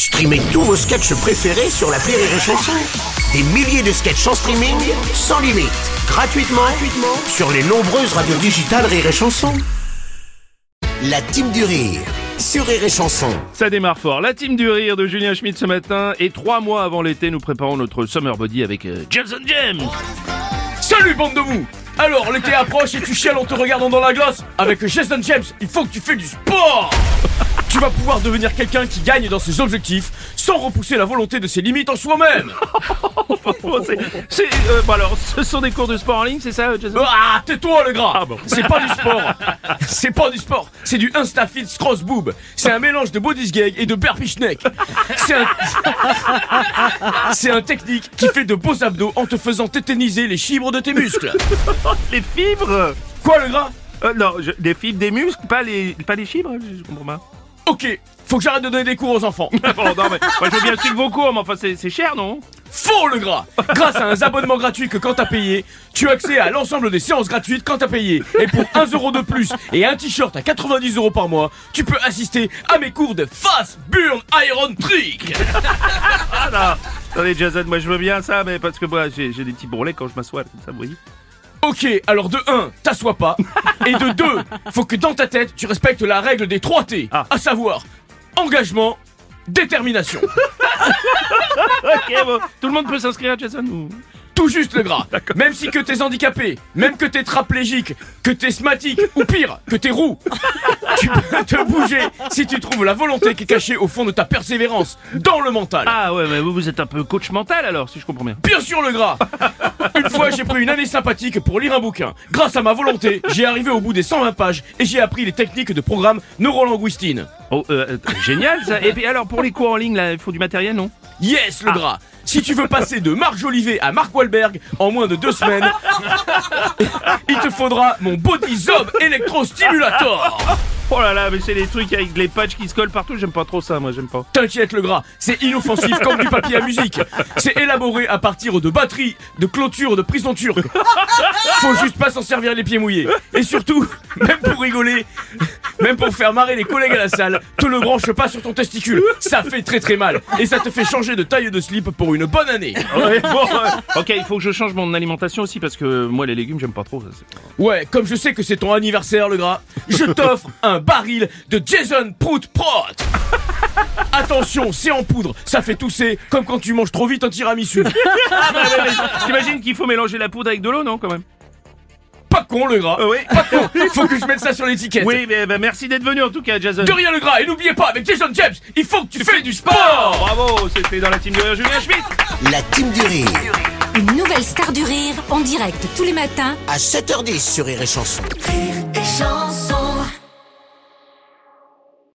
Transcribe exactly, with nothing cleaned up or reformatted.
Streamez tous vos sketchs préférés sur l'appli Rire et Chanson. Des milliers de sketchs en streaming, sans limite, gratuitement, gratuitement sur les nombreuses radios digitales Rire et Chanson. La team du rire sur Rire et Chanson. Ça démarre fort. La team du rire de Julien Schmitt ce matin. Et trois mois avant l'été, nous préparons notre Summer Body avec euh, Jason James. Salut bande de mou. Alors l'été approche et tu chiales en te regardant dans la glace. Avec Jason James, il faut que tu fais du sport. Tu vas pouvoir devenir quelqu'un qui gagne dans ses objectifs sans repousser la volonté de ses limites en soi-même. c'est, c'est, euh, bon alors, ce sont des cours de sport en ligne, c'est ça, Jason? Ah, tais-toi le gras. Ah bon. C'est pas du sport. C'est pas du sport. C'est du InstaFit Cross Boob. C'est un mélange de body gag et de burpee schneck. C'est un... C'est un technique qui fait de beaux abdos en te faisant tétaniser les fibres de tes muscles. Les fibres? Quoi le gras? euh, Non, je, les fibres des muscles, pas les, pas les fibres, je, je comprends pas. Ok, faut que j'arrête de donner des cours aux enfants. Bon, non, mais moi je veux bien suivre vos cours, mais enfin c'est, c'est cher, non? Faux le gras. Grâce à un abonnement gratuit que quand t'as payé, tu as accès à l'ensemble des séances gratuites quand t'as payé. Et pour un euro de plus et un t-shirt à quatre-vingt-dix euros par mois, tu peux assister à mes cours de Fast Burn Iron Trick. Ah non. Attendez Jason, moi je veux bien ça, mais parce que moi j'ai, j'ai des petits bourrelets quand je m'assois, comme ça, vous voyez. Ok, alors de un, t'assois pas. Et de deux, faut que dans ta tête, tu respectes la règle des trois T. Ah. À savoir, engagement, détermination. Ok, bon. Tout le monde peut s'inscrire, Jason, ou... Tout juste le gras. Même si que t'es handicapé, même que t'es traplégique, que t'es smatique, ou pire, que t'es roux, tu peux te bouger si tu trouves la volonté qui est cachée au fond de ta persévérance, dans le mental. Ah ouais, mais vous, vous êtes un peu coach mental alors, si je comprends bien. Bien sûr le gras. Une fois j'ai pris une année sympathique pour lire un bouquin. Grâce à ma volonté, j'ai arrivé au bout des cent vingt pages et j'ai appris les techniques de programme neurolinguistine. Oh, euh, euh, génial ça. Et puis alors, pour les cours en ligne, là, il faut du matériel, non? Yes le gras. Si tu veux passer de Marc Olivier à Mark Wahlberg en moins de deux semaines, il te faudra mon Body Zob Electro-Stimulator. Oh là là, mais c'est des trucs avec les patchs qui se collent partout, j'aime pas trop ça, moi j'aime pas. T'inquiète le gras, c'est inoffensif comme du papier à musique. C'est élaboré à partir de batteries, de clôtures, de prison turque. Faut juste pas s'en servir les pieds mouillés. Et surtout, même pour rigoler, même pour faire marrer les collègues à la salle, te le branche pas sur ton testicule. Ça fait très très mal. Et ça te fait changer de taille de slip pour une bonne année. Ouais, bon, ouais. Ok, il faut que je change mon alimentation aussi parce que moi les légumes j'aime pas trop. Ça, c'est... Ouais, comme je sais que c'est ton anniversaire le gras, je t'offre un baril de Jason Prout Prot. Attention, c'est en poudre, ça fait tousser comme quand tu manges trop vite un tiramisu. Ah bah ouais, ouais. T'imagines qu'il faut mélanger la poudre avec de l'eau, non, quand même? Pas con le gras. Euh, oui. Pas con. Faut que je mette ça sur l'étiquette. Oui, mais bah, merci d'être venu en tout cas, Jason. De rien le gras. Et n'oubliez pas, avec Jason James, il faut que tu fais du sport. Bravo, c'était dans la team de rire Julien Schmitt. La team du rire Une nouvelle star du rire en direct tous les matins à sept heures dix sur Rire et Chanson. Rire et Chanson.